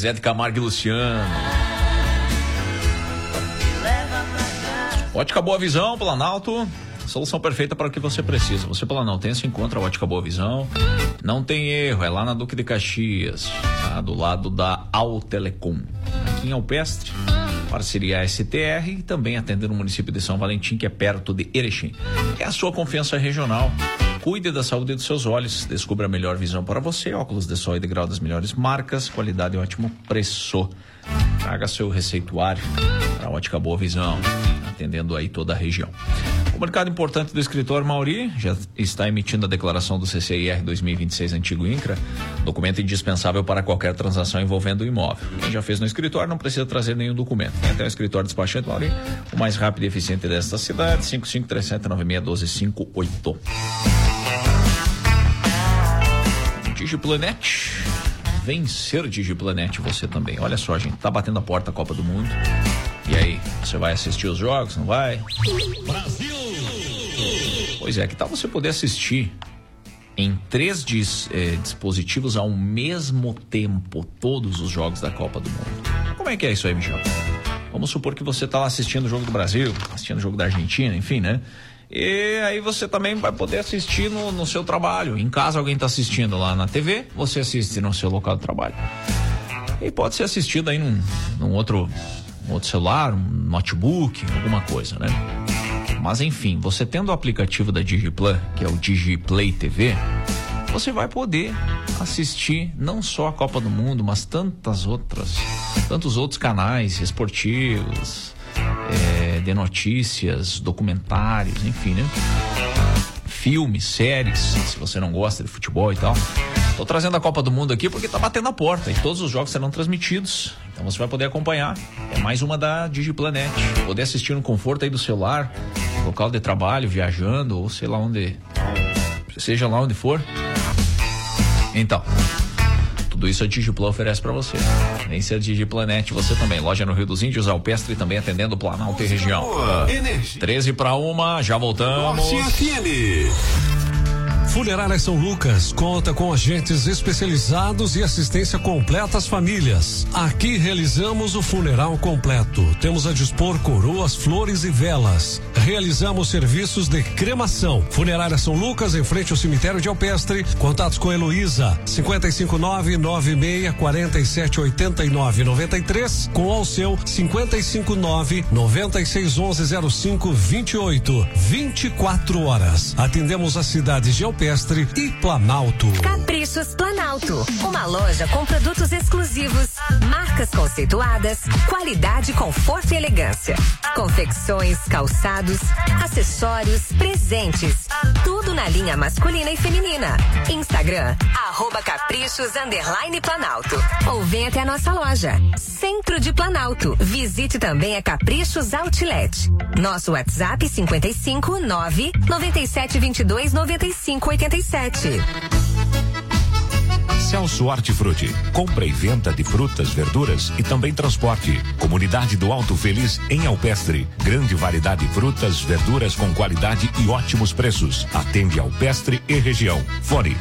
Zé de Camargo e Luciano. Ótica Boa Visão, Planalto. Solução perfeita para o que você precisa. Você, planaltense, encontra a Ótica Boa Visão. Não tem erro, é lá na Duque de Caxias, tá? Do lado da Altelecom. Aqui em Alpestre, parceria STR e também atendendo o município de São Valentim, que é perto de Erechim. É a sua confiança regional. Cuide da saúde dos seus olhos. Descubra a melhor visão para você. Óculos de sol e de grau das melhores marcas. Qualidade e ótimo preço. Traga seu receituário para a Ótica Boa Visão, atendendo aí toda a região. Comunicado importante do escritório Mauri, já está emitindo a declaração do CCIR 2026 Antigo INCRA, documento indispensável para qualquer transação envolvendo o imóvel. Quem já fez no escritório não precisa trazer nenhum documento. Tem até o escritório despachante Mauri, o mais rápido e eficiente desta cidade, 5537961258. Digiplanet, vencer Digiplanet você também. Olha só, gente, tá batendo a porta a Copa do Mundo. E aí, você vai assistir os jogos, não vai? Brasil! Pois é, que tal você poder assistir em 3 dispositivos ao mesmo tempo todos os jogos da Copa do Mundo? Como é que é isso aí, Michel? Vamos supor que você tá lá assistindo o jogo do Brasil, assistindo o jogo da Argentina, enfim, né? E aí você também vai poder assistir no seu trabalho. Em casa alguém tá assistindo lá na TV, você assiste no seu local de trabalho. E pode ser assistido aí num outro celular, um notebook, alguma coisa, né? Mas enfim, você tendo o aplicativo da Digiplan, que é o Digiplay TV, você vai poder assistir não só a Copa do Mundo, mas tantos outros canais esportivos, de notícias, documentários, enfim, né? Filmes, séries, se você não gosta de futebol e tal. Tô trazendo a Copa do Mundo aqui porque tá batendo a porta e todos os jogos serão transmitidos. Então você vai poder acompanhar. É mais uma da Digiplanet. Poder assistir no conforto aí do celular, local de trabalho, viajando, ou sei lá onde, seja lá onde for. Então, tudo isso a Digiplan oferece para você. Nem ser Digiplanet, você também. Loja no Rio dos Índios, Alpestre, também atendendo o Planalto e região. 13:01, já voltamos. Funerária São Lucas conta com agentes especializados e assistência completa às famílias. Aqui realizamos o funeral completo. Temos a dispor coroas, flores e velas. Realizamos serviços de cremação. Funerária São Lucas, em frente ao cemitério de Alpestre. Contatos com Heloísa, 55996478993, com Alceu, 55996110528. 24 horas. Atendemos as cidades de Alpestre e Planalto. Caprichos Planalto, uma loja com produtos exclusivos, marcas conceituadas, qualidade, conforto e elegância. Confecções, calçados, acessórios, presentes, tudo na linha masculina e feminina. Instagram, @caprichos_Planalto. Ou vem até a nossa loja, Centro de Planalto. Visite também a Caprichos Outlet. Nosso WhatsApp 55997229587. Celso Hortifruti, compra e venda de frutas, verduras e também transporte. Comunidade do Alto Feliz em Alpestre. Grande variedade de frutas, verduras com qualidade e ótimos preços. Atende Alpestre e região. Fone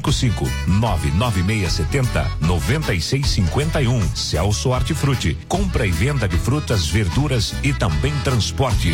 55996709651. Celso Hortifruti, compra e venda de frutas, verduras e também transporte.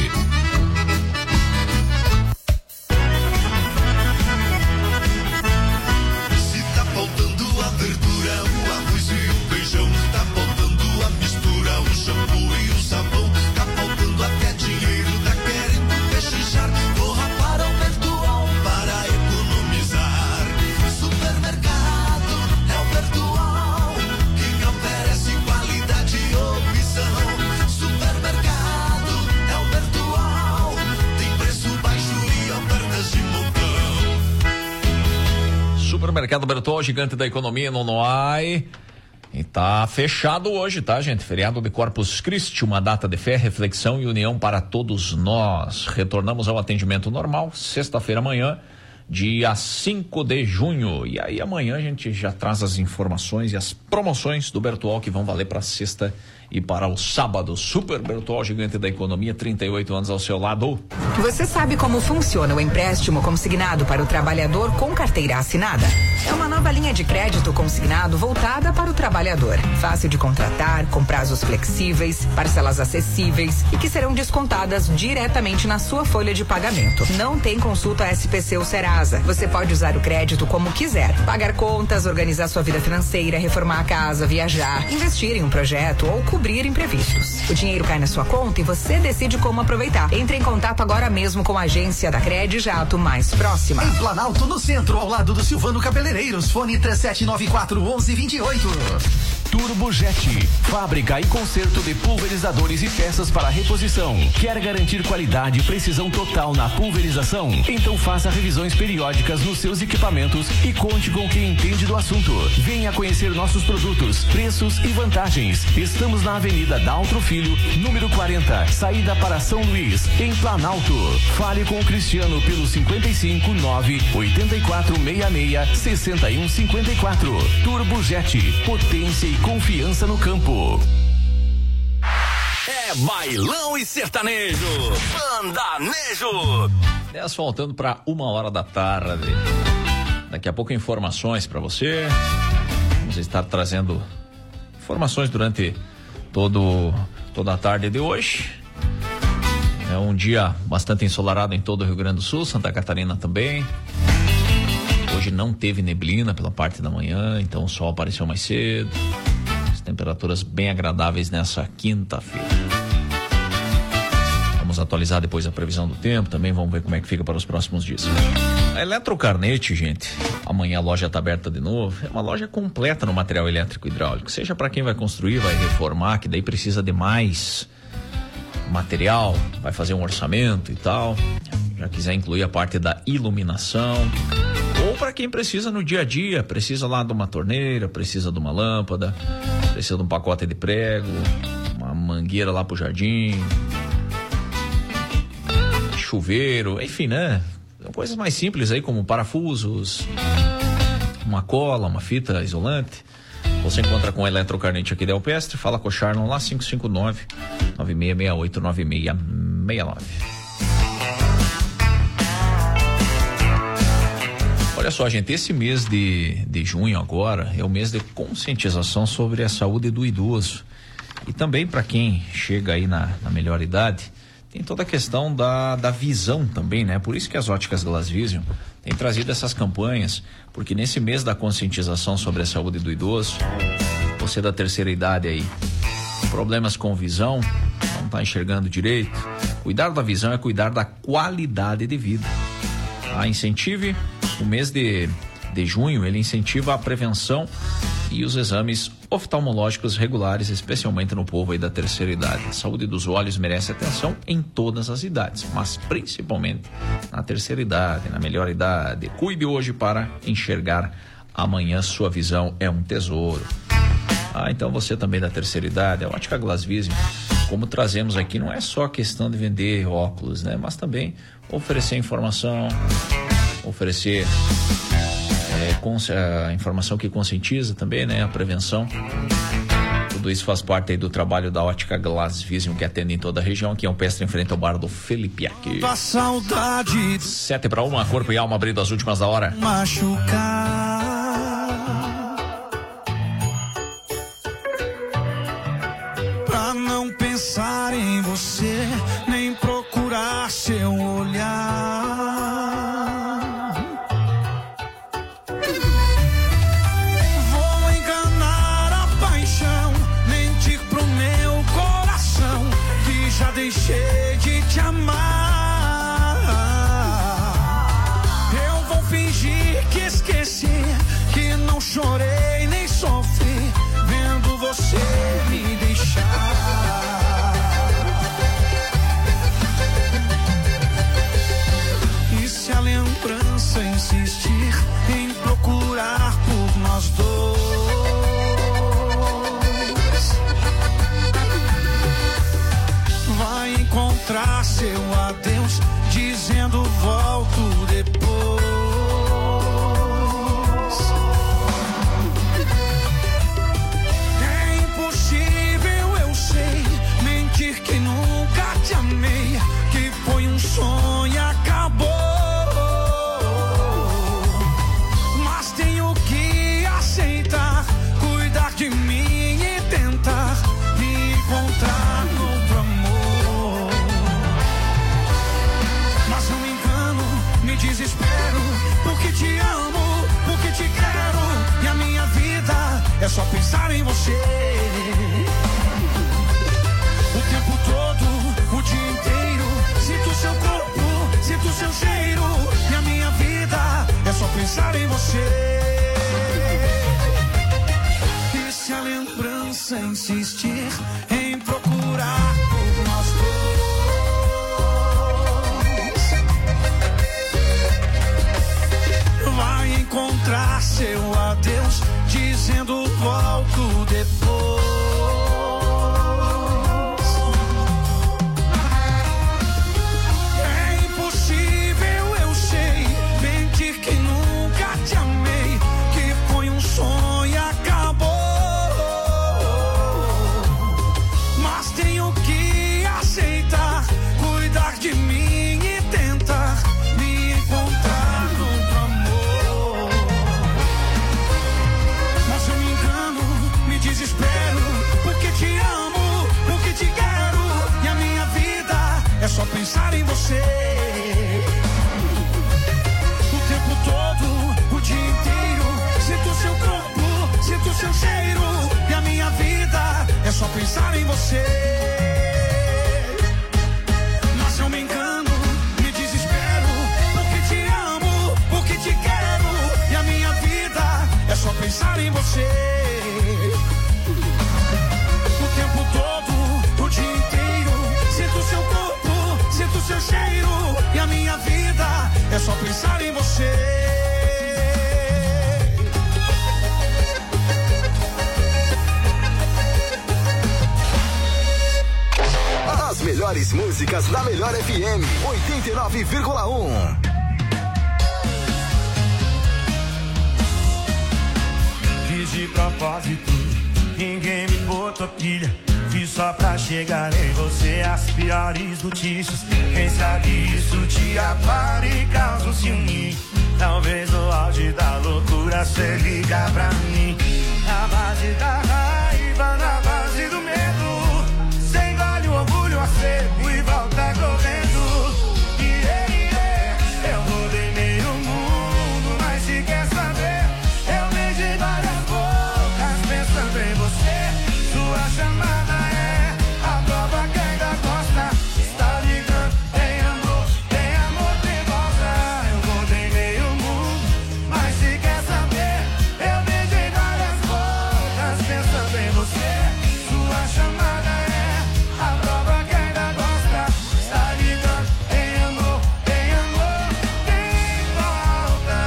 Supermercado Bertol, gigante da economia no Noai. E tá fechado hoje, tá, gente? Feriado de Corpus Christi, uma data de fé, reflexão e união para todos nós. Retornamos ao atendimento normal, sexta-feira amanhã, dia 5 de junho. E aí amanhã a gente já traz as informações e as promoções do Bertol que vão valer para sexta e para o sábado. Super Bertol, gigante da economia, 38 anos ao seu lado. Você sabe como funciona o empréstimo consignado para o trabalhador com carteira assinada? É uma nova linha de crédito consignado voltada para o trabalhador. Fácil de contratar, com prazos flexíveis, parcelas acessíveis e que serão descontadas diretamente na sua folha de pagamento. Não tem consulta SPC ou Serasa. Você pode usar o crédito como quiser. Pagar contas, organizar sua vida financeira, reformar a casa, viajar, investir em um projeto ou cobrir imprevistos. O dinheiro cai na sua conta e você decide como aproveitar. Entre em contato agora mesmo com a agência da Crede Jato mais próxima. Em Planalto, no centro, ao lado do Silvano Cabeleireiros. Fone 3794-1128. Turbojet, fábrica e conserto de pulverizadores e peças para reposição. Quer garantir qualidade e precisão total na pulverização? Então faça revisões periódicas nos seus equipamentos e conte com quem entende do assunto. Venha conhecer nossos produtos, preços e vantagens. Estamos na Avenida Daltro Filho, número 40, saída para São Luís, em Planalto. Fale com o Cristiano pelo 55 98466 6154. Turbojet, potência e confiança no campo. É bailão e sertanejo, Bandanejo. 10 faltando para 1h da tarde. Daqui a pouco informações para você. Vamos estar trazendo informações durante toda a tarde de hoje. É um dia bastante ensolarado em todo o Rio Grande do Sul, Santa Catarina também. Hoje não teve neblina pela parte da manhã, então o sol apareceu mais cedo. As temperaturas bem agradáveis nessa quinta-feira. Vamos atualizar depois a previsão do tempo, também vamos ver como é que fica para os próximos dias. A Eletrocarnete, gente, amanhã a loja está aberta de novo. É uma loja completa no material elétrico e hidráulico, seja para quem vai construir, vai reformar, que daí precisa de mais material, vai fazer um orçamento e tal, já quiser incluir a parte da iluminação, ou para quem precisa no dia a dia, precisa lá de uma torneira, precisa de uma lâmpada, precisa de um pacote de prego, uma mangueira lá pro jardim, chuveiro, enfim, né? Coisas mais simples aí, como parafusos, uma cola, uma fita isolante. Você encontra com a Eletrocarnete aqui da Alpestre, fala com o Charlon lá, 559-9668-9669. Olha só, gente, esse mês de junho agora é o mês de conscientização sobre a saúde do idoso. E também para quem chega aí na melhor idade, tem toda a questão da visão também, né? Por isso que as óticas Glass Vision têm trazido essas campanhas, porque nesse mês da conscientização sobre a saúde do idoso, você da terceira idade aí, problemas com visão, não está enxergando direito, cuidar da visão é cuidar da qualidade de vida. Incentive, o mês de junho, ele incentiva a prevenção e os exames oftalmológicos regulares, especialmente no povo aí da terceira idade. A saúde dos olhos merece atenção em todas as idades, mas principalmente na terceira idade, na melhor idade. Cuide hoje para enxergar amanhã, sua visão é um tesouro. Então você também da terceira idade, a Ótica Glass Vision, como trazemos aqui, não é só questão de vender óculos, né? Mas também oferecer informação, oferecer a informação que conscientiza também, né? A prevenção. Tudo isso faz parte aí do trabalho da Ótica Glass Vision, que atende em toda a região, aqui é um Pestre em frente ao bar do Felipe aqui. 7:01, corpo e alma abrindo as últimas da hora. Machucar. Pra não pensar em você, nem procurar seu olhar. Deixei de te amar. Eu vou fingir que esqueci, que não chorei nem sofri, vendo você me deixar. E se a lembrança insistir em procurar por nós dois, vai encontrar seu adeus, dizendo volto depois. É impossível, eu sei. você. O tempo todo, o dia inteiro. Sinto seu corpo, sinto seu cheiro. E a minha vida é só pensar em você. E se a lembrança insistir em procurar por nós dois, vai encontrar seu adeus dizendo volto depois. É impossível, eu sei, mentir que nunca te amei, que foi um sonho e acabou. Mas tenho que aceitar, cuidar de mim e tentar me encontrar no amor. Mas eu me engano, me desespero, porque te amo, porque te quero. E a minha vida é só pensar em você. O tempo todo, o dia inteiro. Sinto seu corpo, sinto seu cheiro. E a minha vida é só pensar em você. Mas eu me engano, me desespero, porque te amo, porque te quero. E a minha vida é só pensar em você. O tempo todo, o dia inteiro. Sinto seu corpo, sinto seu cheiro. E a minha vida é só pensar em você. As melhores músicas da Melhor FM 89,1. Fiz de propósito, ninguém me botou pilha. Fiz só pra chegar em você as piores notícias. Quem sabe isso te abala e causa um ciúme. Talvez no auge da loucura cê liga pra mim. Na base da raiva, na base do medo. Cê engole o orgulho a seco e volta correndo. Eu rodei meio mundo, mas se quer saber, eu beijei várias bocas pensando em você. Sua chamada é a prova que ainda gosta. Está ligando, tem amor, tem volta. Eu rodei meio mundo, mas se quer saber, eu beijei várias bocas pensando em você. Sua chamada é a prova que ainda gosta. Está ligando, tem amor, tem volta.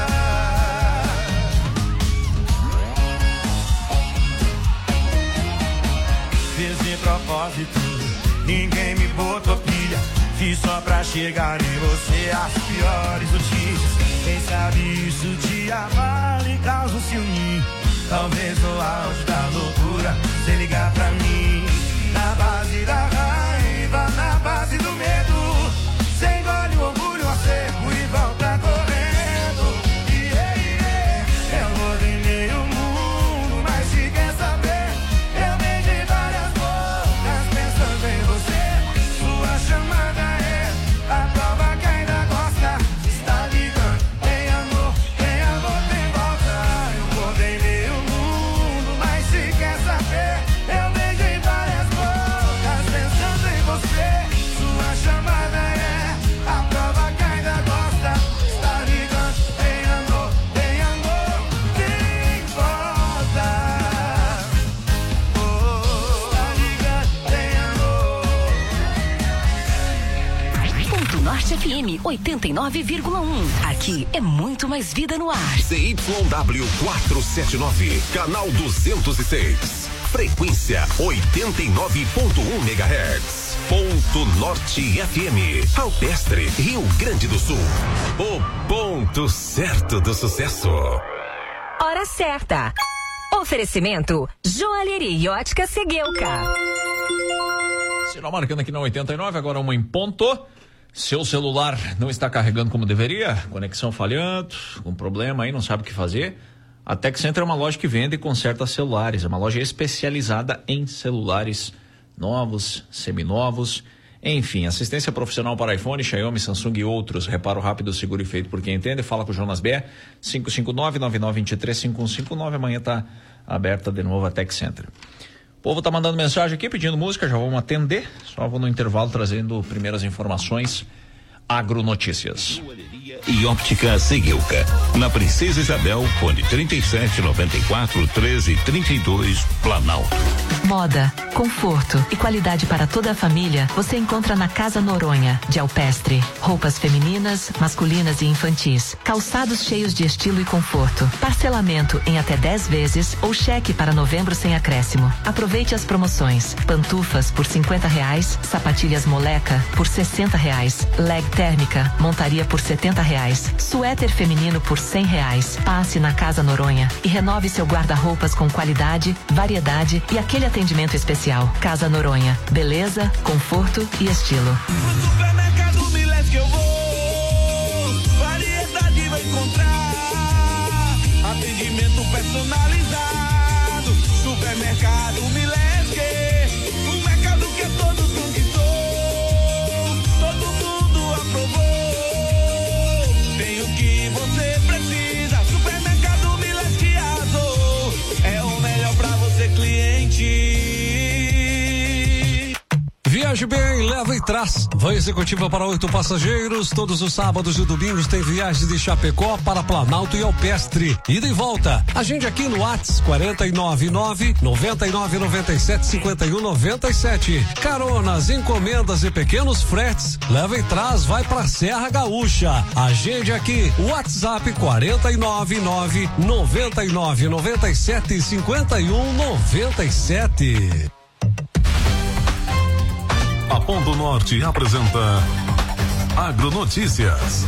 Fiz de propósito, ninguém me botou pilha. Fiz só pra chegar em você as piores notícias. Quem sabe isso te abala e causa um ciúme. Talvez no auge da loucura cê ligar pra mim. Na base da raiva, na base do medo. Cê engole o orgulho a seco e volta correndo. Eu rodei meio mundo, mas se quer saber, eu beijei várias bocas pensando em você. Sua chamada é a prova que ainda gosta. Está ligando, tem amor, tem volta. Eu rodei meio mundo, mas se quer saber, eu beijei várias bocas pensando em você. Sua chamada é a prova que ainda gosta. Está ligando, tem amor, tem volta. Está ligando, tem amor. Ponto Norte FM 89,1. Aqui é muito mais vida no ar. ZYW 479, canal 206. Frequência 89.1 MHz. Ponto Norte FM. Alpestre, Rio Grande do Sul. O ponto certo do sucesso. Hora certa. Oferecimento Joalheria e Ótica Seguelca. Sinal marcando aqui na 89, agora uma em ponto. Seu celular não está carregando como deveria, conexão falhando, com problema aí, não sabe o que fazer. A Tech Center é uma loja que vende e conserta celulares, é uma loja especializada em celulares novos, seminovos. Enfim, assistência profissional para iPhone, Xiaomi, Samsung e outros. Reparo rápido, seguro e feito por quem entende. Fala com o Jonas Bé, 559-9923-5159. Amanhã tá aberta de novo a Tech Center. O povo tá mandando mensagem aqui, pedindo música, já vamos atender. Só vou no intervalo trazendo primeiras informações. Agronotícias. E óptica Seguilca. Na Princesa Isabel, fone 3794-1332, Planalto. Moda, conforto e qualidade para toda a família você encontra na Casa Noronha, de Alpestre. Roupas femininas, masculinas e infantis. Calçados cheios de estilo e conforto. Parcelamento em até 10 vezes ou cheque para novembro sem acréscimo. Aproveite as promoções. Pantufas por R$50, sapatilhas moleca por R$60, leg térmica, montaria por R$70, suéter feminino por R$100. Passe na Casa Noronha e renove seu guarda-roupas com qualidade, variedade e aquele atendimento especial. Casa Noronha, beleza, conforto e estilo. No supermercado Milés que eu vou, variedade vai encontrar, atendimento personalizado. Supermercado Milés que, o mercado que todos conquistou, todo mundo aprovou. Tem o que você precisa, supermercado Milés que arrasou, é o melhor pra você, cliente. Viaje bem, leva e traz. Van executiva para 8 passageiros. Todos os sábados e domingos tem viagens de Chapecó para Planalto e Alpestre. Ida e volta. Agende aqui no WhatsApp 499-9997-5197. Caronas, encomendas e pequenos fretes. Leva e traz, vai pra Serra Gaúcha. Agende aqui. WhatsApp 499-9997-5197. A Ponto Norte apresenta Agronotícias.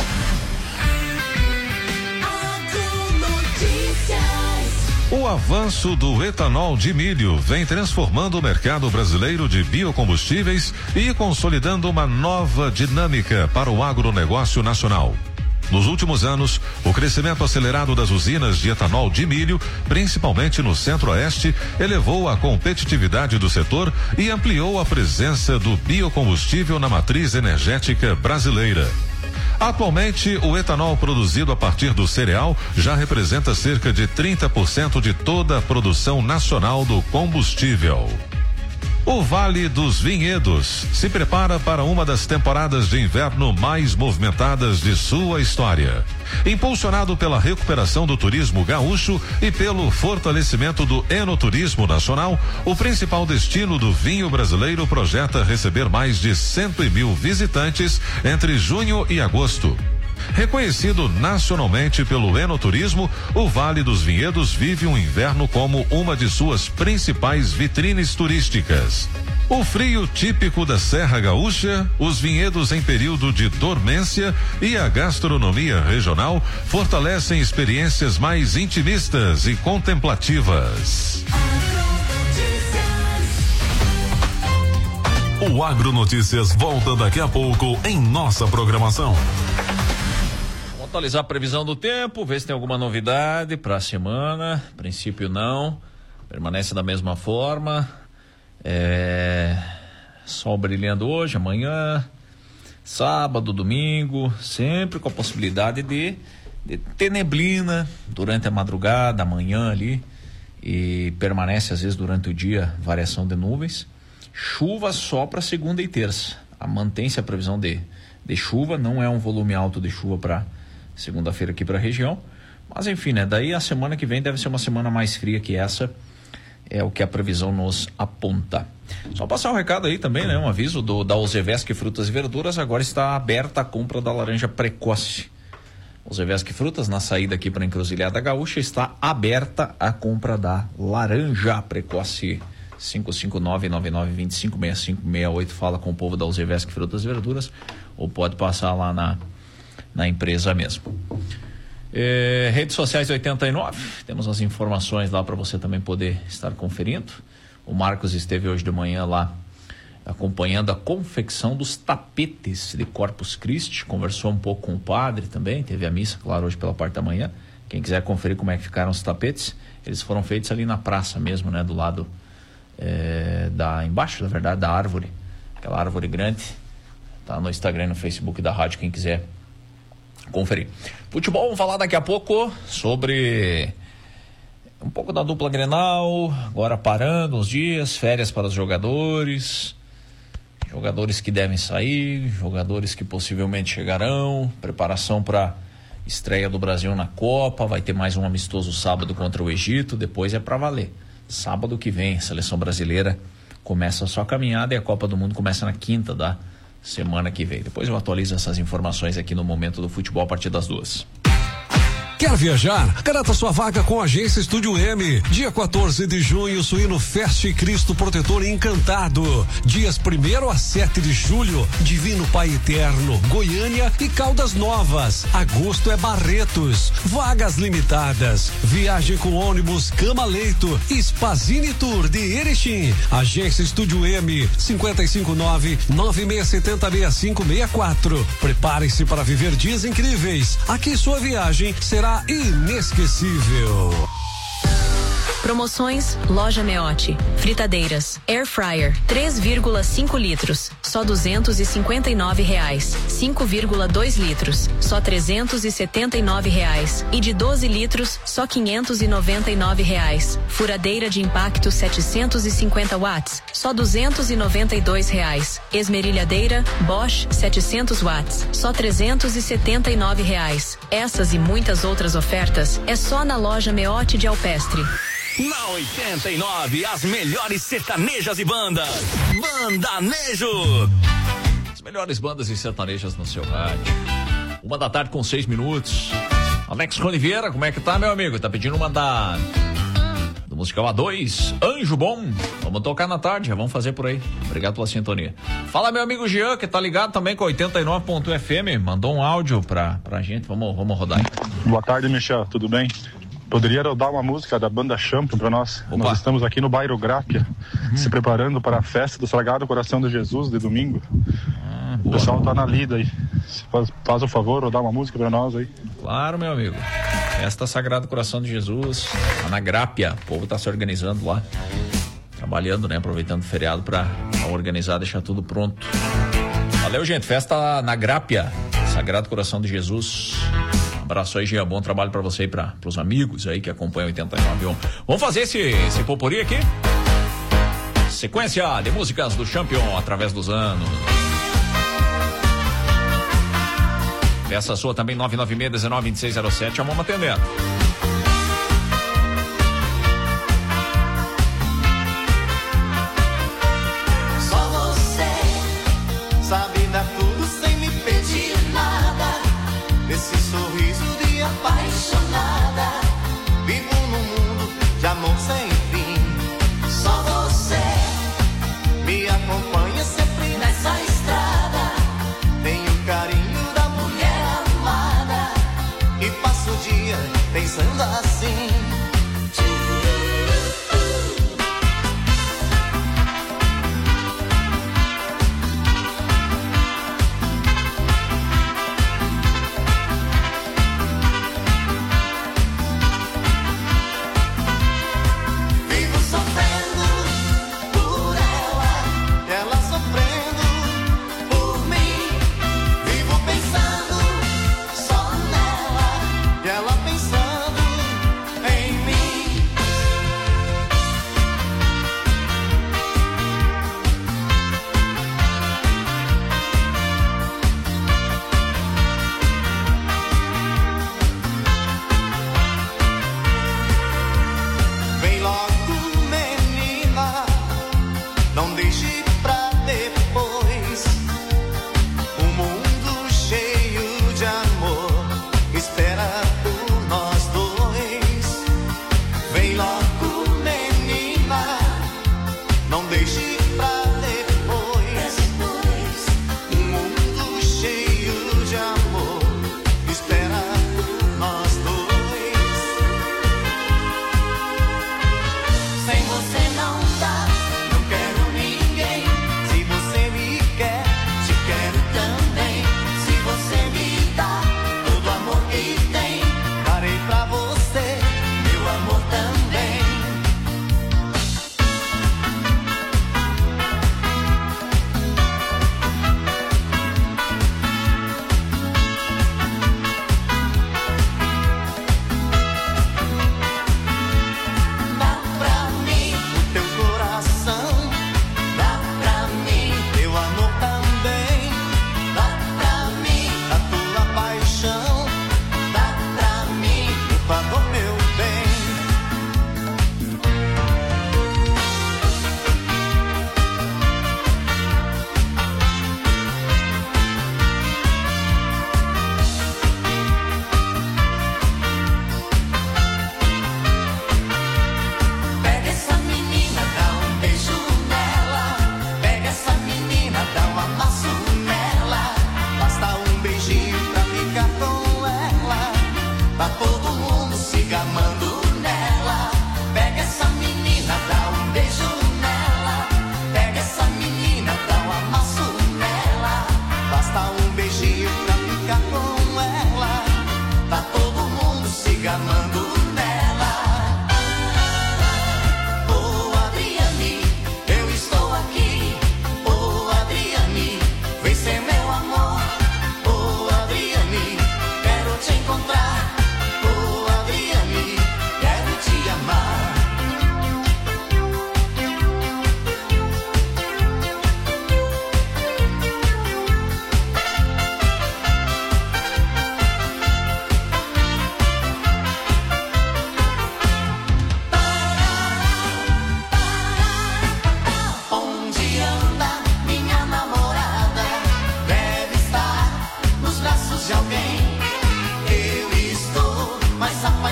O avanço do etanol de milho vem transformando o mercado brasileiro de biocombustíveis e consolidando uma nova dinâmica para o agronegócio nacional. Nos últimos anos, o crescimento acelerado das usinas de etanol de milho, principalmente no Centro-Oeste, elevou a competitividade do setor e ampliou a presença do biocombustível na matriz energética brasileira. Atualmente, o etanol produzido a partir do cereal já representa cerca de 30% de toda a produção nacional do combustível. O Vale dos Vinhedos se prepara para uma das temporadas de inverno mais movimentadas de sua história. Impulsionado pela recuperação do turismo gaúcho e pelo fortalecimento do enoturismo nacional, o principal destino do vinho brasileiro projeta receber mais de 100.000 visitantes entre junho e agosto. Reconhecido nacionalmente pelo enoturismo, o Vale dos Vinhedos vive um inverno como uma de suas principais vitrines turísticas. O frio típico da Serra Gaúcha, os vinhedos em período de dormência e a gastronomia regional fortalecem experiências mais intimistas e contemplativas. O Agronotícias volta daqui a pouco em nossa programação. Atualizar a previsão do tempo, ver se tem alguma novidade para a semana. A princípio não, permanece da mesma forma. Sol brilhando hoje, amanhã, sábado, domingo, sempre com a possibilidade de ter neblina durante a madrugada, amanhã ali, e permanece às vezes durante o dia variação de nuvens. Chuva só para segunda e terça. Mantém-se a previsão de chuva, não é um volume alto de chuva para segunda-feira aqui para a região, mas enfim, né? Daí a semana que vem deve ser uma semana mais fria que essa, é o que a previsão nos aponta. Só passar um recado aí também, né? Um aviso da Ozevesc Frutas e Verduras, agora está aberta a compra da laranja precoce. Ozevesc Frutas, na saída aqui para a Encruzilhada Gaúcha, está aberta a compra da laranja precoce. 559-9925-6568, fala com o povo da Ozevesc Frutas e Verduras, ou pode passar lá na empresa mesmo. Redes sociais 89, temos as informações lá para você também poder estar conferindo. O Marcos esteve hoje de manhã lá acompanhando a confecção dos tapetes de Corpus Christi, conversou um pouco com o padre também, teve a missa, claro, hoje pela parte da manhã. Quem quiser conferir como é que ficaram os tapetes, eles foram feitos ali na praça mesmo, né, do lado embaixo, na verdade, da árvore, aquela árvore grande. Tá no Instagram e no Facebook da rádio, quem quiser conferir. Futebol, vamos falar daqui a pouco sobre um pouco da dupla Grenal, agora parando uns dias, férias para os jogadores que devem sair, jogadores que possivelmente chegarão, preparação para estreia do Brasil na Copa, vai ter mais um amistoso sábado contra o Egito, depois é para valer. Sábado que vem, a seleção brasileira começa a sua caminhada e a Copa do Mundo começa na quinta da semana que vem. Depois eu atualizo essas informações aqui no Momento do Futebol a partir das 2. Quer viajar? Garanta sua vaga com a Agência Estúdio M. Dia 14 de junho, Suíno Fest Cristo Protetor Encantado. Dias 1º a 7 de julho, Divino Pai Eterno, Goiânia e Caldas Novas. Agosto é Barretos. Vagas limitadas. Viagem com ônibus Cama Leito. Spazini Tour de Erechim. Agência Estúdio M. 559-9670-6564. Prepare-se para viver dias incríveis. Aqui sua viagem será inesquecível. Promoções Loja Meotti. Fritadeiras Air Fryer 3,5 litros, só R$259. 5,2 litros, só R$379. E de 12 litros, só R$599. Furadeira de impacto 750 watts, só R$292. Esmerilhadeira Bosch 700 watts, só R$379. Essas e muitas outras ofertas é só na Loja Meotti de Alpestre. Na 89, as melhores sertanejas e bandas. Bandanejo. As melhores bandas e sertanejas no seu rádio. 1h com 6 minutos. Alex Coniveira, como é que tá, meu amigo? Tá pedindo uma do musical A2, Anjo Bom. Vamos tocar na tarde, já vamos fazer por aí. Obrigado pela sintonia. Fala, meu amigo Jean, que tá ligado também com 89.fm. Mandou um áudio pra gente. Vamos rodar aí. Boa tarde, Michel. Tudo bem? Poderia rodar uma música da banda Champion para nós? Opa. Nós estamos aqui no bairro Grápia, se preparando para a festa do Sagrado Coração de Jesus de domingo. O pessoal tá na lida aí. Faz o favor, rodar uma música para nós aí. Claro, meu amigo. Festa Sagrado Coração de Jesus, lá na Grápia. O povo tá se organizando lá. Trabalhando, né? Aproveitando o feriado para organizar, deixar tudo pronto. Valeu, gente. Festa na Grápia, Sagrado Coração de Jesus. Abraço aí, Gia. Bom trabalho pra você e pros amigos aí que acompanham 89. Vamos fazer esse popurrí aqui? Sequência de músicas do Champion através dos anos. Peça sua também, 996-19-2607. Vamos atendendo. Só você sabe dar tudo sem me pedir nada. Esse sorriso de apaixonada. Vivo num mundo de amor sem fim. Só você me acompanha sempre nessa estrada. Tenho o carinho da mulher amada. E passo o dia pensando assim.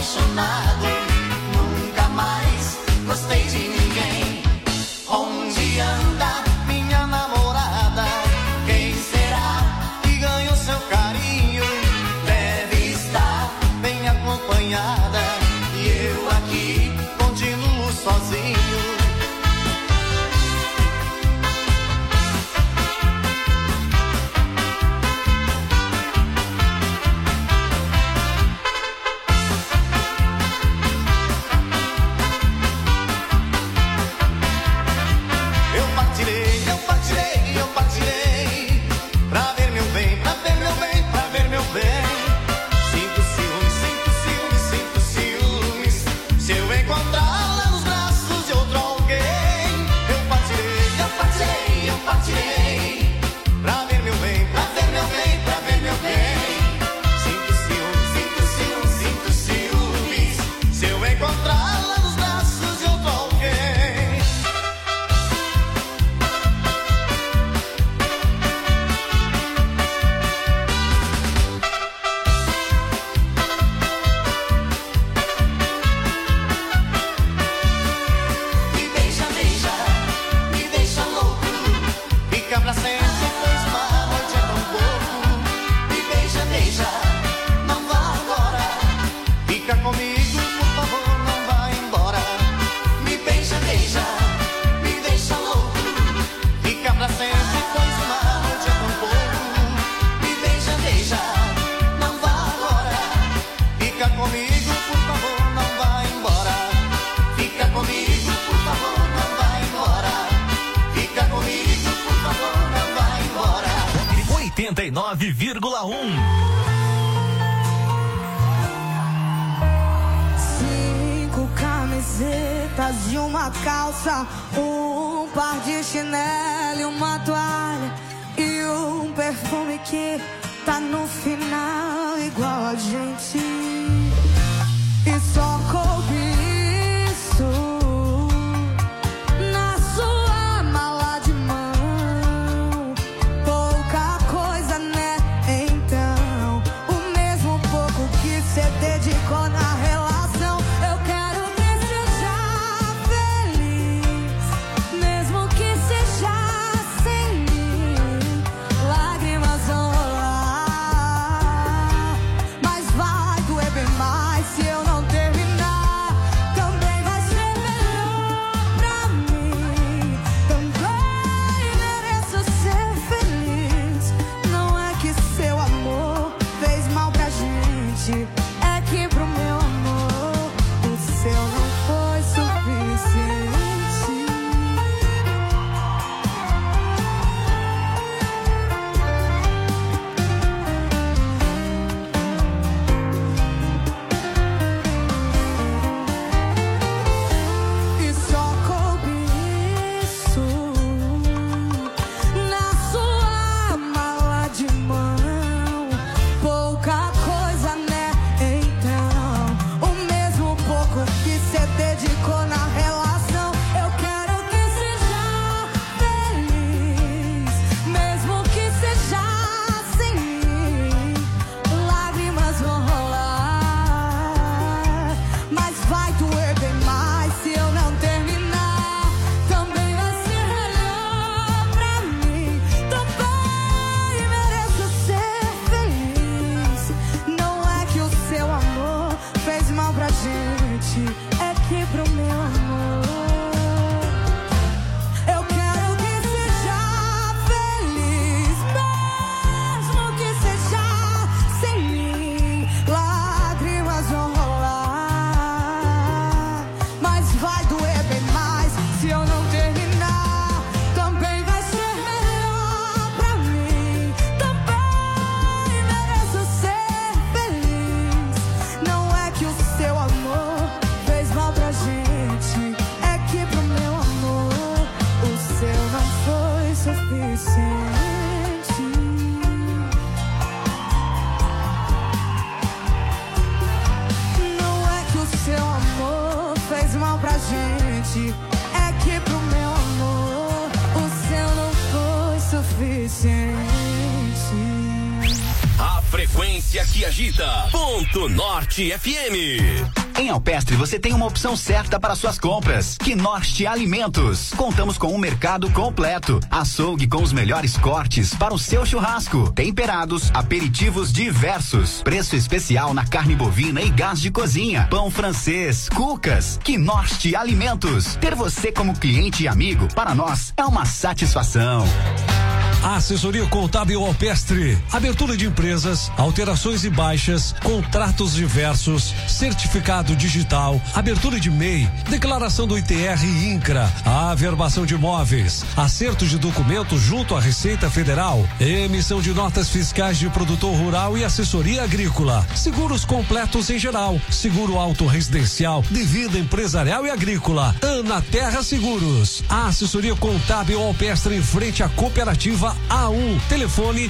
apaixonado. Nunca mais gostei de ninguém. Onde anda minha namorada? Quem será que ganhou seu carinho? Deve estar bem acompanhada. E eu aqui continuo sozinho. E uma calça, um par de chinelo e uma toalha e um perfume que tá no final igual a gente. E só coube isso na sua mala de mão. Pouca coisa, né? Então, o mesmo pouco que cê dedicou na relação, eu quero que seja feliz, mesmo que seja sem mim. Lágrimas vão rolar, mas vai doer bem mais se eu não terminar. audiência que agita. Ponto Norte FM. Em Alpestre você tem uma opção certa para suas compras. Quinorte Alimentos. Contamos com um mercado completo. Açougue com os melhores cortes para o seu churrasco. Temperados, aperitivos diversos. Preço especial na carne bovina e gás de cozinha. Pão francês, cucas. Quinorte Alimentos. Ter você como cliente e amigo, para nós, é uma satisfação. Assessoria Contábil Alpestre. Abertura de empresas, alterações e baixas, contratos diversos, certificado digital, abertura de MEI, declaração do ITR e INCRA, averbação de imóveis, acerto de documentos junto à Receita Federal, emissão de notas fiscais de produtor rural e assessoria agrícola, seguros completos em geral, seguro auto residencial, de vida empresarial e agrícola. Ana Terra Seguros. A Assessoria Contábil Alpestre em frente à cooperativa A1, telefone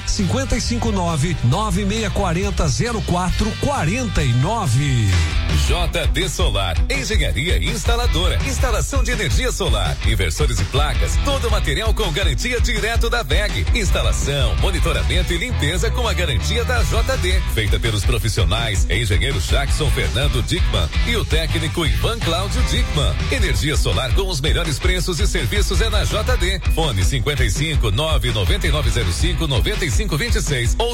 559-9640-0449. JD Solar, engenharia instaladora, instalação de energia solar, inversores e placas, todo o material com garantia direto da WEG, instalação, monitoramento e limpeza com a garantia da JD, feita pelos profissionais engenheiro Jackson Fernando Dickman e o técnico Ivan Cláudio Dickman. Energia solar com os melhores preços e serviços é na JD. Fone 55-99905-9526 ou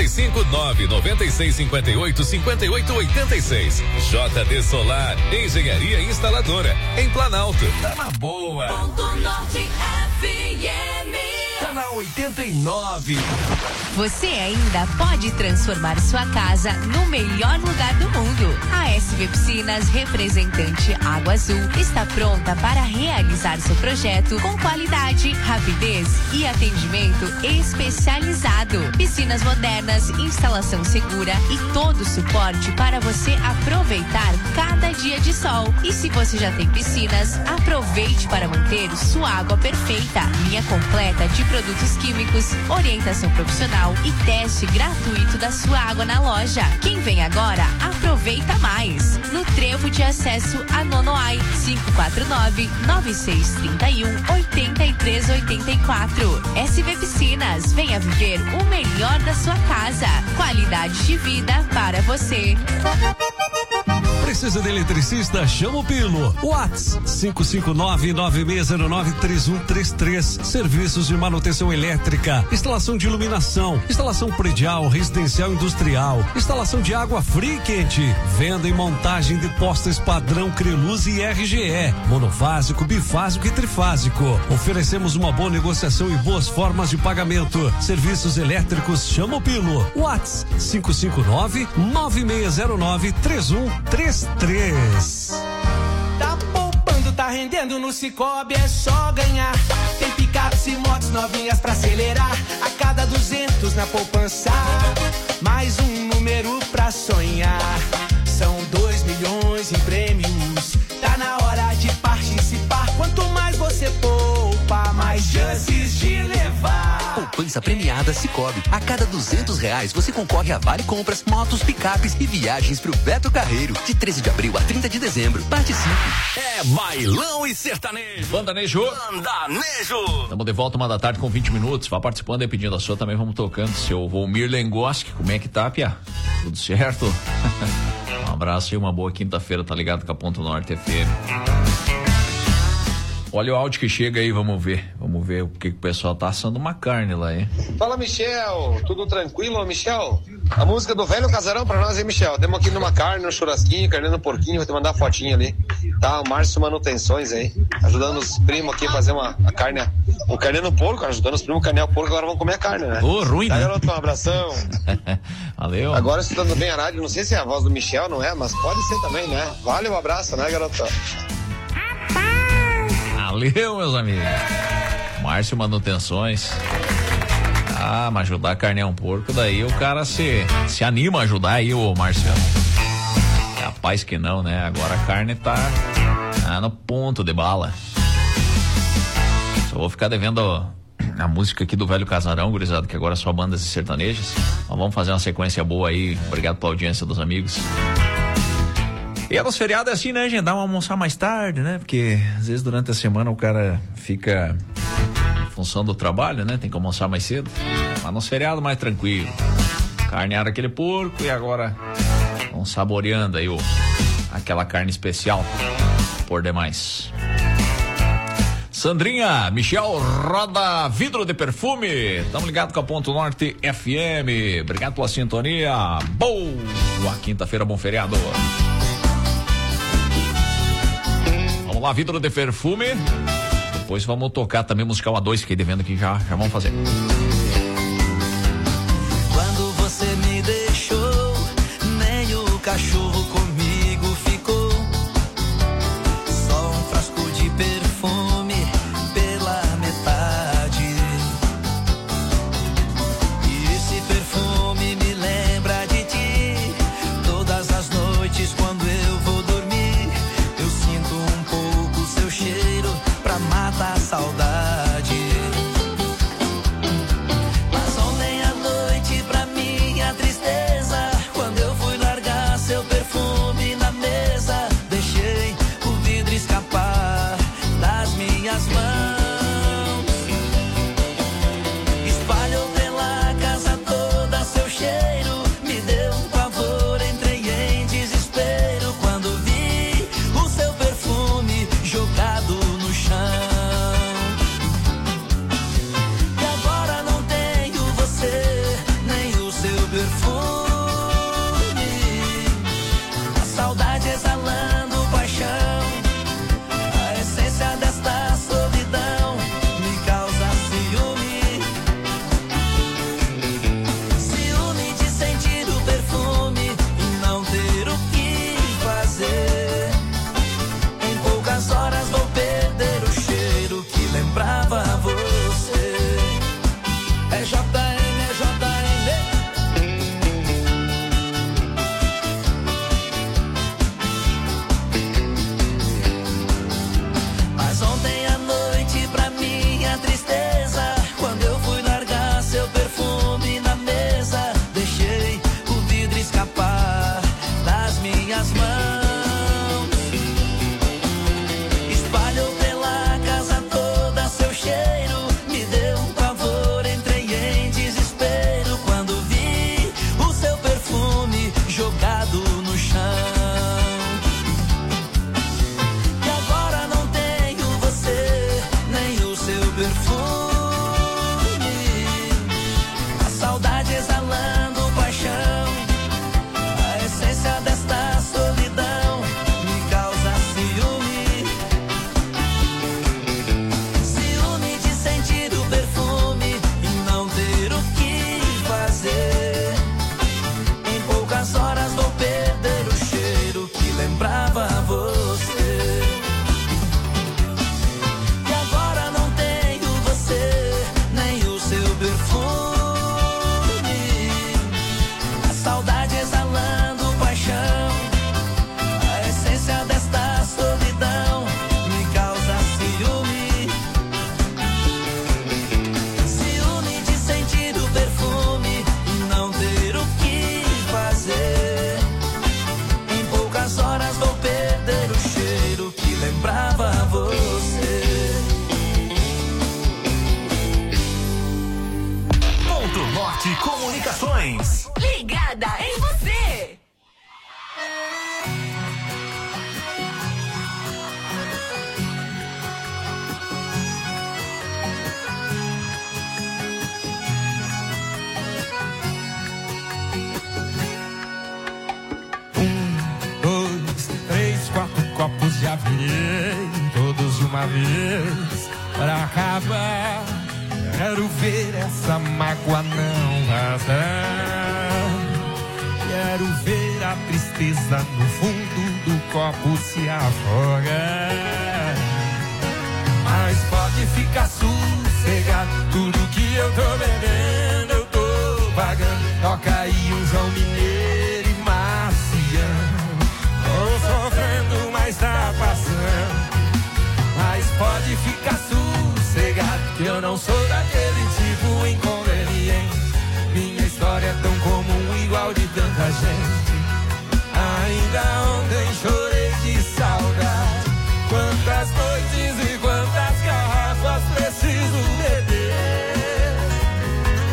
55-99658-5886. JD Solar, engenharia instaladora, em Planalto. Tá na boa. Ponto Norte FM. Tá na 89. Você ainda pode transformar sua casa no melhor lugar do mundo. A SV Piscinas, representante Água Azul, está pronta para realizar seu projeto com qualidade, rapidez e atendimento especializado. Piscinas modernas, instalação segura e todo o suporte para você aproveitar cada dia de sol. E se você já tem piscinas, aproveite para manter sua água perfeita. Linha completa de produtos químicos, orientação profissional e teste gratuito da sua água na loja. Quem vem agora, aproveita mais. No trevo de acesso a Nonoai, 549-9631-8384. SV Piscinas, venha viver o melhor da sua casa. Qualidade de vida para você. Precisa de eletricista? Chama o Pilo. Whats 559-9609-3133. Serviços de manutenção elétrica, instalação de iluminação, instalação predial, residencial, industrial, instalação de água fria e quente, venda e montagem de postes padrão Creluz e RGE, monofásico, bifásico e trifásico. Oferecemos uma boa negociação e boas formas de pagamento. Serviços elétricos, chama o Pilo. Whats 559-9609-3133. Tá poupando, tá rendendo no Cicobi, é só ganhar. Tem picapes e motos novinhas pra acelerar. A cada 200 na poupança, mais um número pra sonhar. São 2 milhões em prêmios. Tá na hora de participar. Quanto mais você poupa, mais chances de levar. Poupança premiada Cicobi. A cada R$200 você concorre a vale compras, motos, picapes e viagens pro Beto Carreiro. De 13 de abril a 30 de dezembro. Participe. É bailão e sertanejo. Banda Nejo. Estamos de volta, 1h da tarde com 20 minutos. Vá participando e pedindo a sua, também vamos tocando. Seu Volmir Lengoski, como é que tá, Pia? Tudo certo? Um abraço e uma boa quinta-feira, tá ligado com a Ponto Norte FM. Olha o áudio que chega aí, vamos ver o que o pessoal tá assando uma carne lá, hein? Fala, Michel, tudo tranquilo, Michel? A música do Velho Casarão pra nós, hein, Michel? Temos aqui numa carne, no churrasquinho, carne no porquinho, vou te mandar a fotinha ali. Tá, o Márcio Manutenções aí, ajudando os primos aqui a fazer a carne, o carne no porco, ajudando os primos a carnear o porco, agora vão comer a carne, né? Ô, ruim, né? Garoto, um abração. Valeu. Agora escutando bem a rádio, não sei se é a voz do Michel, não é? Mas pode ser também, né? Vale, um abraço, né, garoto? Valeu, meus amigos. Márcio Manutenções. Ah, mas ajudar a carnear um porco, daí o cara se anima a ajudar aí, ô Márcio. Capaz que não, né? Agora a carne tá no ponto de bala. Só vou ficar devendo a música aqui do Velho Casarão, gurizada, que agora é só bandas e sertanejas. Mas vamos fazer uma sequência boa aí. Obrigado pela audiência dos amigos. E nos feriados é assim, né, gente? Dá uma almoçar mais tarde, né? Porque às vezes durante a semana o cara fica em função do trabalho, né? Tem que almoçar mais cedo. Mas nos feriados mais tranquilo. Carnearam aquele porco e agora vão saboreando aí aquela carne especial por demais. Sandrinha, Michel, roda vidro de perfume. Tamo ligado com a Ponto Norte FM. Obrigado pela sintonia. Boa quinta-feira, bom feriado. Vamos lá, vidro de perfume. Depois vamos tocar também musical A2, fiquei devendo aqui, já vamos fazer. Quando você me deixou, nem o cachorro comigo ficou. Só um frasco de perfume pela metade. E esse perfume me lembra de ti. Todas as noites quando eu vou dormir, eu sinto um pouco seu cheiro pra matar a saudade. Mas ontem à noite, pra minha tristeza, quando eu fui largar seu perfume na mesa, deixei o vidro escapar das minhas mãos. Espalhou pela casa toda seu cheiro, me deu um pavor, entrei em desespero quando vi o seu perfume jogado no chão. E agora não tenho você, nem o seu perfume. A saudade exalando paixão, a essência desta solidão me causa ciúme. Ciúme de sentir o perfume e não ter o que fazer. Em poucas horas vou perder o cheiro que lembrava você. É JM, é JM. Mas ontem à noite, pra minha tristeza, quando eu fui largar seu perfume na mesa, deixei o vidro escapar das minhas mãos. Espalhou pela casa toda seu cheiro, me deu um pavor, entrei em desespero quando vi o seu perfume jogado no chão. E agora não tenho você, nem o seu perfume. A saudade exalando paixão, a essência desta solidão me causa ciúme. Ciúme de sentir o perfume e não ter o que fazer. Em poucas horas vou perder o cheiro que lembrava você. E agora não tenho você, nem o seu perfume. A saudade exalando paixão, a essência desta solidão me causa ciúme. Ciúme de sentir o perfume e não ter o que fazer. Em poucas horas vou perder o cheiro que lembrava você. Ponto Norte Comunicações. Ligada em você. Dois, três, quatro copos já virei, todos de uma vez, pra acabar. Quero ver essa mágoa não vazar. Quero ver a tristeza no fundo do copo se afogar. Mas pode ficar sossegado, tudo que eu tô bebendo eu tô pagando. Toca aí um João Mineiro e Marciano. Tô sofrendo, mas tá passando. Mas pode ficar sossegado, que eu não sou daquele tipo inconveniente. Minha história é tão comum, igual de tanta gente. Ainda ontem chorei de saudade. Quantas noites e quantas garrafas preciso beber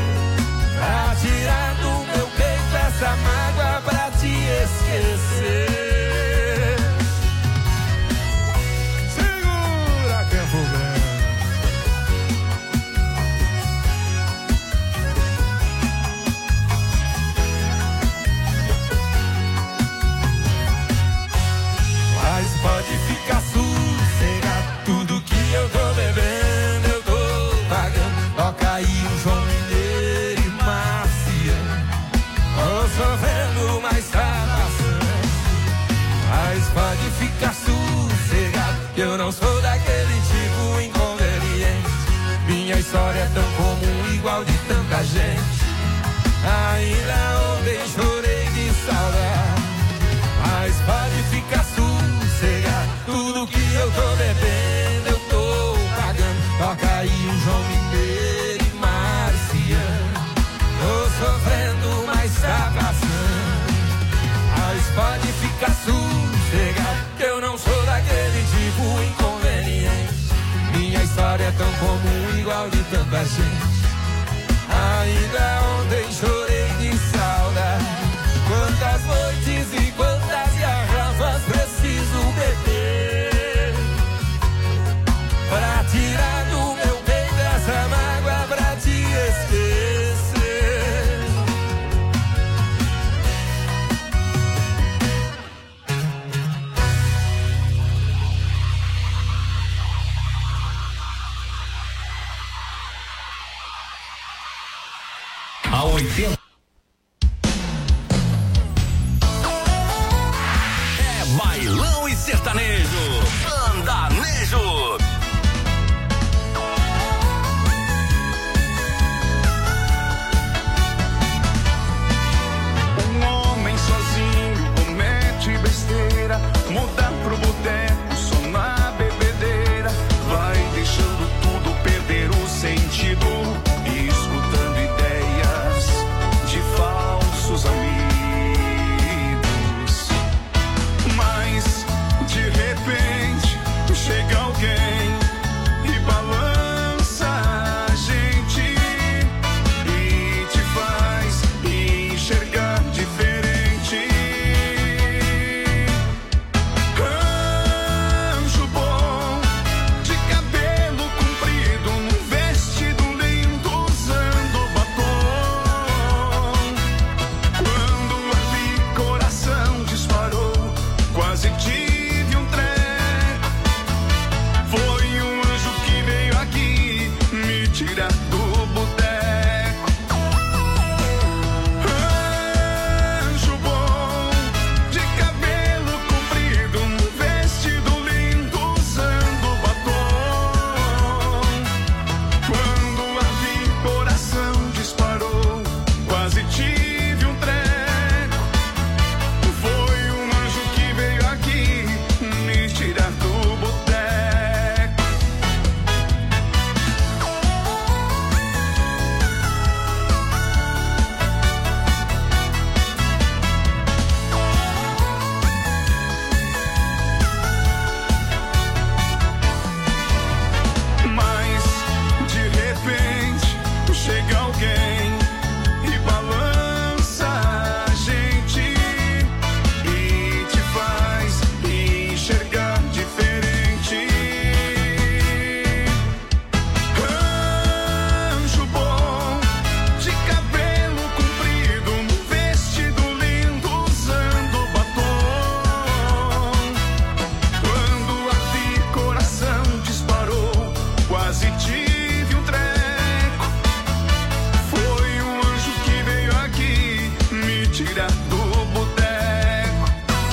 história é tão comum, igual de tanta gente. Ainda ontem chorei de saudade, mas pode ficar sossegado. Tudo que eu tô devendo, eu tô pagando. Toca aí um João Mineiro e Marciano. Tô sofrendo, mas tá passando. Mas pode ficar sossegado, que eu não sou daquele tipo inconveniente. Minha história é tão comum, igual de tanta gente. Ainda ontem chorei de saudade. Quantas noites e quantas garrafas preciso beber pra tirar do meu peito essa mágoa, pra te esquecer. A 80. É bailão e sertanejo. Andanejo. Um homem sozinho comete besteira, muda pro boteco só na bebedeira. Vai deixando tudo perder o sentido e escutando ideias de falsos amigos. Mas de repente chega alguém e balança a gente e te faz enxergar diferente. Anjo bom, de cabelo comprido, num vestido lindo, usando batom. Quando a vi, coração disparou, quase tive um treco. Foi um anjo que veio aqui me tirar do boteco. Anjo bom, de cabelo comprido, num vestido lindo, usando batom. Quando a vi, coração disparou, quase tive um treco. Foi um anjo que veio aqui me tirar do boteco. Mas de repente chega alguém e balança a gente e te faz enxergar diferente. Anjo bom, de cabelo comprido, num vestido lindo, usando batom. Quando a vi, coração disparou, quase tive um treco. Foi um anjo que veio aqui me tirar do boteco.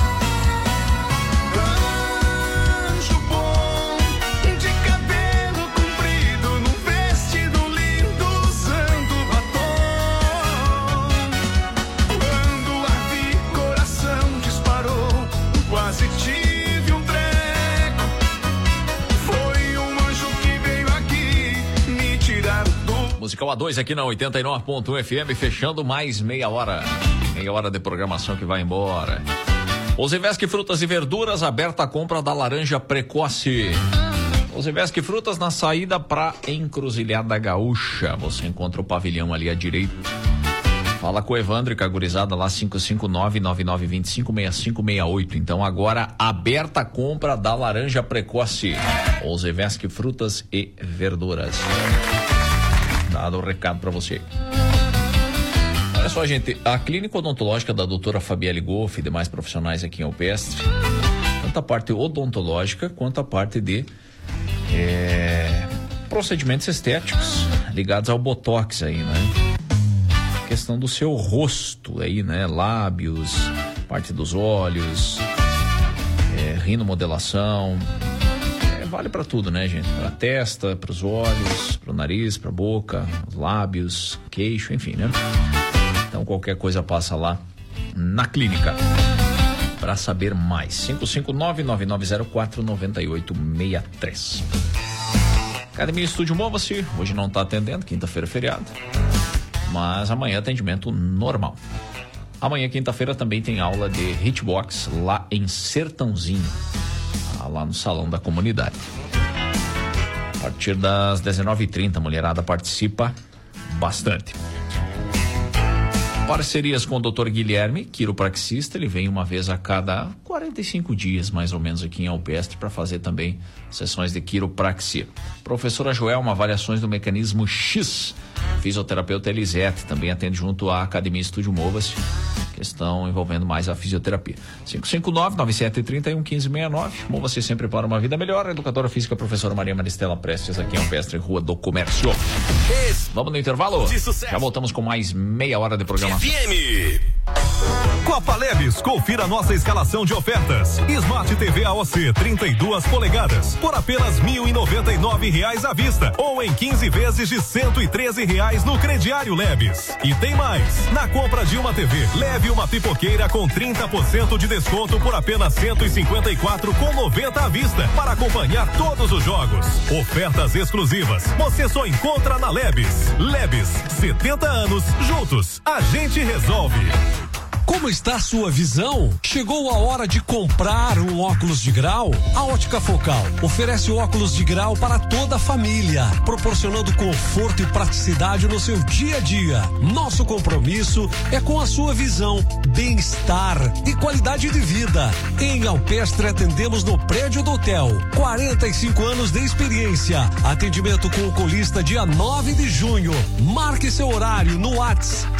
Anjo bom, de cabelo comprido, num vestido lindo, usando batom. Quando a vi, coração disparou, quase tive um treco. Foi um anjo que veio aqui me tirar do. Musical A2 aqui na 89.1 FM, fechando mais meia hora. Meia hora de programação que vai embora. Ozevesc Frutas e Verduras, aberta a compra da laranja precoce. Ozevesc Frutas na saída pra Encruzilhada Gaúcha. Você encontra o pavilhão ali à direita. Fala com o Evandro e com a gurizada lá, 559-9925-6568. Então agora aberta a compra da laranja precoce. Ozevesc Frutas e Verduras. Dado o recado pra você. Olha só, gente, a clínica odontológica da doutora Fabielle Goff e demais profissionais aqui em Alpestre, tanto a parte odontológica quanto a parte de procedimentos estéticos ligados ao botox aí, né? Questão do seu rosto aí, né? Lábios, parte dos olhos, rinomodelação, vale para tudo, né, gente? Pra testa, pros olhos, pro nariz, pra boca, os lábios, queixo, enfim, né? Então qualquer coisa passa lá na clínica. Para saber mais, 559-9904-9863. Academia Estúdio Mova-se, hoje não está atendendo, quinta-feira é feriado, mas amanhã atendimento normal. Amanhã, quinta-feira, também tem aula de hitbox lá em Sertãozinho, lá no salão da comunidade. A partir das 19h30, a mulherada participa bastante. Parcerias com o Dr. Guilherme, quiropraxista, ele vem uma vez a cada 45 dias, mais ou menos, aqui em Alpestre, para fazer também sessões de quiropraxia. Professora Joelma, avaliações do mecanismo X. Fisioterapeuta Elisete, também atende junto à Academia Estúdio Mova-se, questão envolvendo mais a fisioterapia. 559-9731-1569. Mova-se sempre para uma vida melhor. Educadora física, professora Maria Maristela Prestes, aqui em Alpestre, Rua do Comércio. Vamos no intervalo? Já voltamos com mais meia hora de programa. Copa Lebes, confira nossa escalação de ofertas. Smart TV AOC 32 polegadas por apenas R$1.099 à vista ou em 15 vezes de R$113 no crediário Lebes. E tem mais, na compra de uma TV, leve uma pipoqueira com 30% de desconto por apenas R$154,90 à vista para acompanhar todos os jogos. Ofertas exclusivas, você só encontra na Lebes. Lebes, 70 anos juntos, a gente resolve. Como está a sua visão? Chegou a hora de comprar um óculos de grau? A Ótica Focal oferece óculos de grau para toda a família, proporcionando conforto e praticidade no seu dia a dia. Nosso compromisso é com a sua visão, bem-estar e qualidade de vida. Em Alpestre atendemos no prédio do hotel. 45 anos de experiência. Atendimento com oculista dia 9 de junho. Marque seu horário no WhatsApp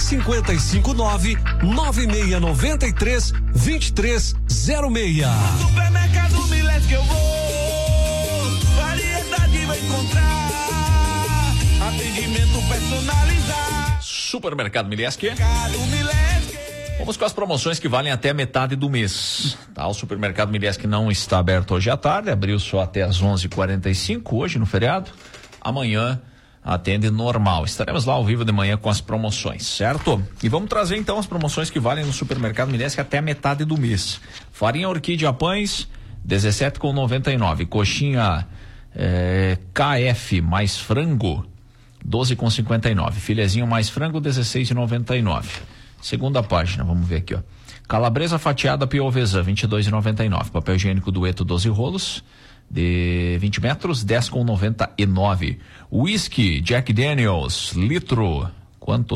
559-9693-2306. Supermercado Milés que eu vou, variedade vai encontrar, atendimento personalizado. Supermercado Milesque. Vamos com as promoções que valem até metade do mês. Tá? O Supermercado Milesque não está aberto hoje à tarde, abriu só até às 11h45, hoje no feriado. Amanhã atende normal. Estaremos lá ao vivo de manhã com as promoções, certo? E vamos trazer então as promoções que valem no Supermercado Milesque até a metade do mês. Farinha Orquídea Pães, 17,99. Coxinha KF mais frango, 12,59. Filezinho mais frango, 16,99. Segunda página, vamos ver aqui, ó. Calabresa fatiada Piovesan, 22,99. Papel higiênico Dueto 12 rolos de 20 metros, 10,99. Whisky Jack Daniels, litro, quanto?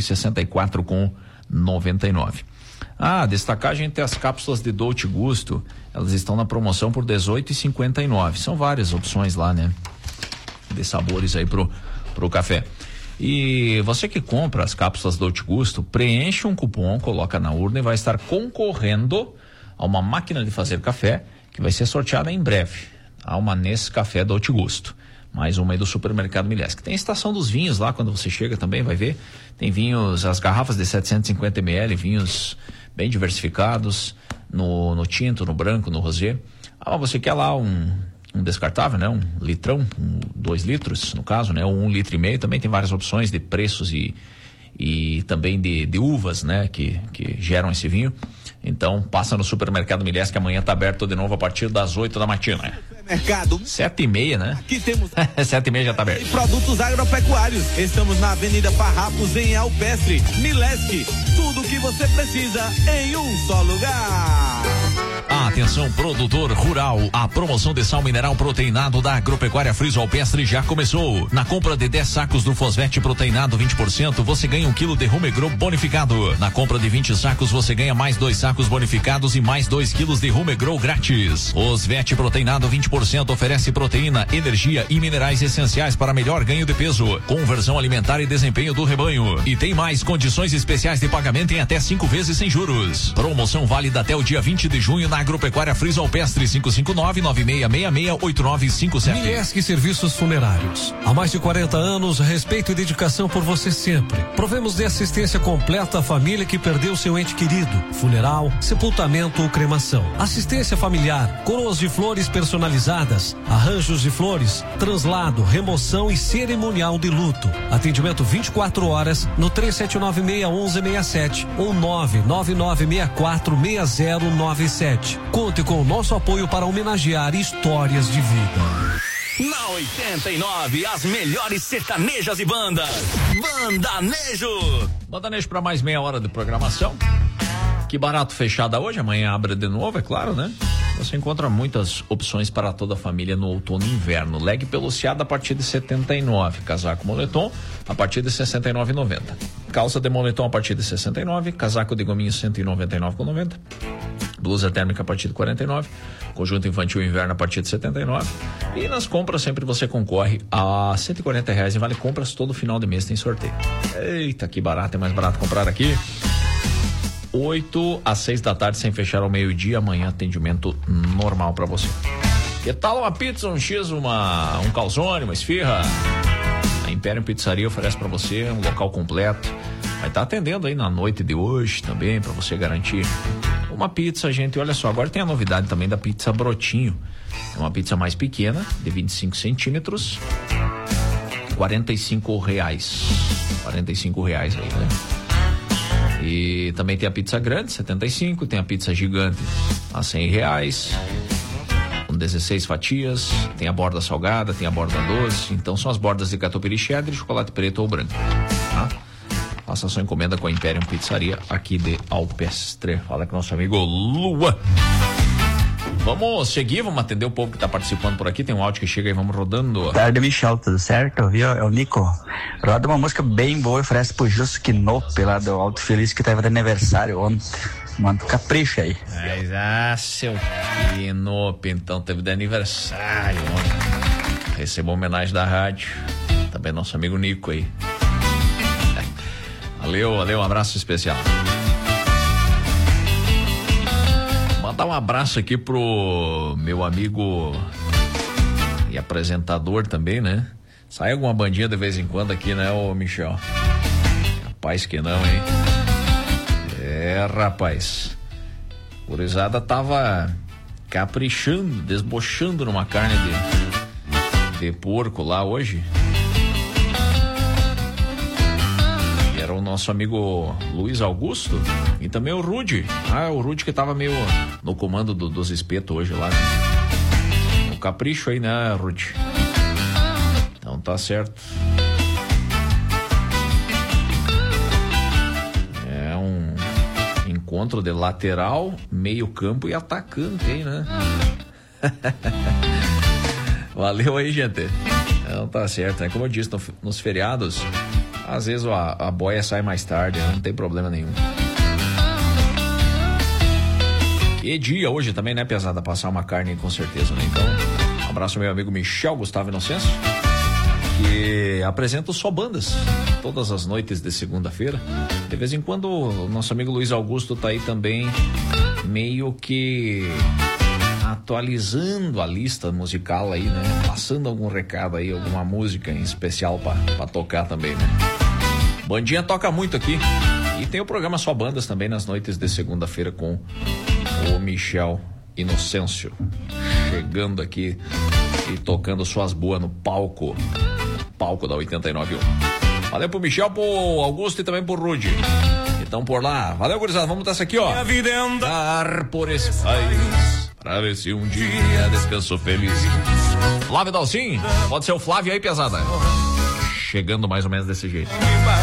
164,99. Destacar, gente, as cápsulas de Dolce Gusto, elas estão na promoção por 18,59. São várias opções lá, né? De sabores aí pro café. E você que compra as cápsulas Dolce Gusto, preenche um cupom, coloca na urna e vai estar concorrendo a uma máquina de fazer café que vai ser sorteada em breve. Há uma Nescafé Dolce Gusto. Mais uma aí do Supermercado Milesque. Tem a estação dos vinhos lá, quando você chega também, vai ver. Tem vinhos, as garrafas de 750 ml, vinhos bem diversificados, no tinto, no branco, no rosé. Você quer lá um descartável, né? Um litrão, 2 litros, no caso, né? Ou 1,5 litro. Também tem várias opções de preços e também de uvas, né? Que geram esse vinho. Então, passa no Supermercado Milesque, que amanhã está aberto de novo a partir das 8 da matina. Mercado 7h30, né? Aqui temos 7h30 já está aberto. Produtos agropecuários. Estamos na Avenida Farrapos, em Alpestre. Milesque, tudo o que você precisa em um só lugar. Atenção, produtor rural. A promoção de sal mineral proteinado da Agropecuária Friso Alpestre já começou. Na compra de 10 sacos do Fosvete proteinado 20%, você ganha 1 quilo de Rumegro bonificado. Na compra de 20 sacos, você ganha mais 2 sacos bonificados e mais 2 quilos de Rumegro grátis. Osvete proteinado 20% oferece proteína, energia e minerais essenciais para melhor ganho de peso, conversão alimentar e desempenho do rebanho. E tem mais condições especiais de pagamento em até 5 vezes sem juros. Promoção válida até o dia 20 20 de junho na Agropecuária Friso Alpestre, 559-9666-8957. Mileski Serviços Funerários. Há mais de 40 anos, respeito e dedicação por você sempre. Provemos de assistência completa à família que perdeu seu ente querido. Funeral, sepultamento ou cremação. Assistência familiar, coroas de flores personalizadas, arranjos de flores, translado, remoção e cerimonial de luto. Atendimento 24 horas no 379-611-67 ou 99964-6097. Conte com o nosso apoio para homenagear histórias de vida. Na 89, as melhores sertanejas e bandas. Bandanejo. Bandanejo para mais meia hora de programação. Que barato, fechada hoje, amanhã abre de novo, é claro, né? Você encontra muitas opções para toda a família no outono e inverno. Leg peluciada a partir de 79, casaco moletom a partir de 69,90. Calça de moletom a partir de 69, casaco de gominho 199,90. Blusa térmica a partir de 49, conjunto infantil inverno a partir de 79. E nas compras sempre você concorre a R$140 em vale compras, todo final de mês tem sorteio. Eita, que barato, é mais barato comprar aqui. 8 às 6 da tarde, sem fechar ao meio-dia. Amanhã atendimento normal pra você. Que tal uma pizza, um X, um calzone, uma esfirra? A Império Pizzaria oferece pra você um local completo. Vai estar atendendo aí na noite de hoje também, pra você garantir uma pizza, gente. Olha só, agora tem a novidade também da pizza Brotinho. É uma pizza mais pequena, de 25 centímetros, R$45. R$45 aí, né? E também tem a pizza grande, 75, tem a pizza gigante a R$100, com 16 fatias, tem a borda salgada, tem a borda doce, então são as bordas de catupiry cheddar, chocolate preto ou branco, tá? Faça sua encomenda com a Imperium Pizzaria aqui de Alpestre. Fala com nosso amigo Lua. Vamos seguir, vamos atender o povo que tá participando por aqui. Tem um áudio que chega aí, vamos rodando. Boa tarde, Michel, tudo certo? Viu? É o Nico. Roda uma música bem boa e oferece pro Justo Quinope lá do Alto Feliz, que tava de aniversário ontem. Manda capricho aí. Seu Quinope, então teve de aniversário ontem. Recebeu homenagem da rádio. Também nosso amigo Nico aí. Valeu, um abraço especial. Mandar um abraço aqui pro meu amigo e apresentador também, né? Sai alguma bandinha de vez em quando aqui, né, ô Michel? Rapaz que não, hein? É, rapaz. O gurizada tava caprichando, desbochando numa carne de porco lá hoje. Era o nosso amigo Luiz Augusto e também o Rude. O Rude que tava meio no comando dos espetos hoje lá. Um capricho aí, né, Rude? Então tá certo. É um encontro de lateral, meio campo e atacante aí, né? Valeu aí, gente. Então tá certo, né? Como eu disse, nos feriados, às vezes a boia sai mais tarde, não tem problema nenhum. E dia hoje também, né, pesada? Passar uma carne com certeza, né? Então, um abraço ao meu amigo Michel Gustavo Inocêncio, que apresenta Só Bandas todas as noites de segunda-feira. De vez em quando o nosso amigo Luiz Augusto tá aí também, meio que atualizando a lista musical aí, né? Passando algum recado aí, alguma música em especial pra tocar também, né? Bandinha toca muito aqui. E tem o programa Só Bandas também nas noites de segunda-feira com o Michel Inocêncio. Chegando aqui e tocando suas boas no palco da 89.1. Valeu pro Michel, pro Augusto e também pro Rude. Então por lá. Valeu, gurizada. Vamos botar essa aqui, ó. Minha vida é andar por esse país, pra ver se um dia descanso feliz. Flávio Dalcin, pode ser o Flávio aí, pesada. Chegando mais ou menos desse jeito.